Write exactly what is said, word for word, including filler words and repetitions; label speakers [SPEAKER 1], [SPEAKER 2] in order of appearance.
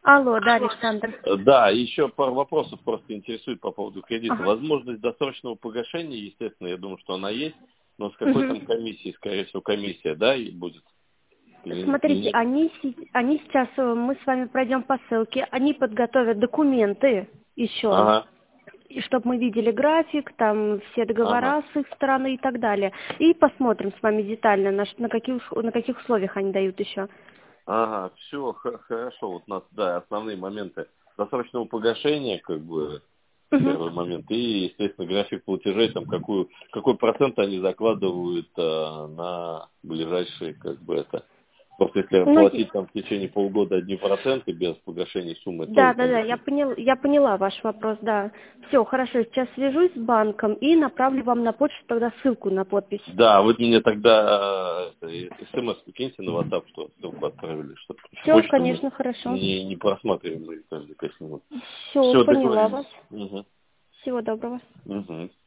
[SPEAKER 1] Алло, да, Александр.
[SPEAKER 2] Да, еще пару вопросов просто интересует по поводу кредита.
[SPEAKER 1] Ага.
[SPEAKER 2] Возможность досрочного погашения, естественно, я думаю, что она есть, но с какой
[SPEAKER 1] Мгм.
[SPEAKER 2] там комиссией, скорее всего, комиссия, да, и будет? Или, или
[SPEAKER 1] Смотрите,
[SPEAKER 2] нет?
[SPEAKER 1] они, си- они сейчас, э, мы с вами пройдем по ссылке, они подготовят документы еще,
[SPEAKER 2] Ага,
[SPEAKER 1] и чтобы мы видели график, там все
[SPEAKER 2] ага.
[SPEAKER 1] договора с их стороны и так далее. И посмотрим с вами детально, на, ш- на, каких, ус- на каких условиях они дают еще.
[SPEAKER 2] Ага, все, хорошо. Вот у нас, да, основные моменты досрочного погашения, как бы,
[SPEAKER 1] Мгм.
[SPEAKER 2] первый момент, и, естественно, график платежей, там, какую, какой процент они закладывают а, на ближайшие, как бы, это. Просто если
[SPEAKER 1] Ну, е-
[SPEAKER 2] платить там в течение полгода одни проценты без погашения суммы,
[SPEAKER 1] да,
[SPEAKER 2] тоже,
[SPEAKER 1] да, да, я
[SPEAKER 2] конечно.
[SPEAKER 1] поняла, я поняла ваш вопрос, да. Все, хорошо, сейчас свяжусь с банком и направлю вам на почту тогда ссылку на подпись.
[SPEAKER 2] Да, вы мне тогда смс киньте на WhatsApp, что ссылку отправили, чтобы
[SPEAKER 1] Все,
[SPEAKER 2] почту мы
[SPEAKER 1] конечно, хорошо.
[SPEAKER 2] не, не просматриваем мы каждые пять минут.
[SPEAKER 1] Все,
[SPEAKER 2] Все,
[SPEAKER 1] поняла
[SPEAKER 2] договорились.
[SPEAKER 1] вас.
[SPEAKER 2] Угу.
[SPEAKER 1] Всего доброго.
[SPEAKER 2] Угу.